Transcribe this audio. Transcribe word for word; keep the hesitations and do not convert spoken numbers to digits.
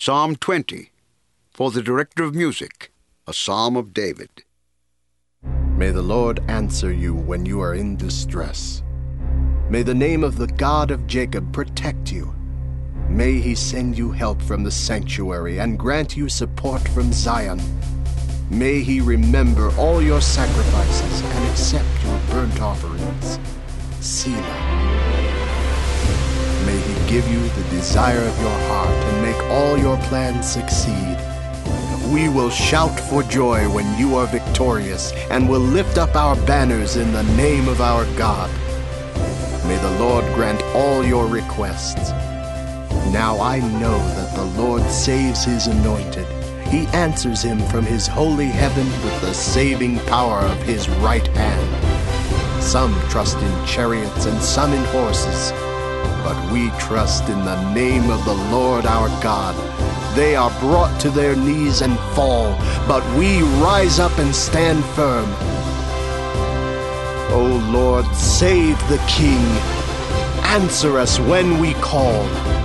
Psalm twenty, for the director of music, a psalm of David. May the Lord answer you when you are in distress. May the name of the God of Jacob protect you. May he send you help from the sanctuary and grant you support from Zion. May he remember all your sacrifices and accept your burnt offerings. Selah. May he give you the desire of your heart and make all your plans succeed. We will shout for joy when you are victorious and will lift up our banners in the name of our God. May the Lord grant all your requests. Now I know that the Lord saves his anointed. He answers him from his holy heaven with the saving power of his right hand. Some trust in chariots and some in horses, but we trust in the name of the Lord our God. They are brought to their knees and fall, but we rise up and stand firm. O Lord, save the King. Answer us when we call.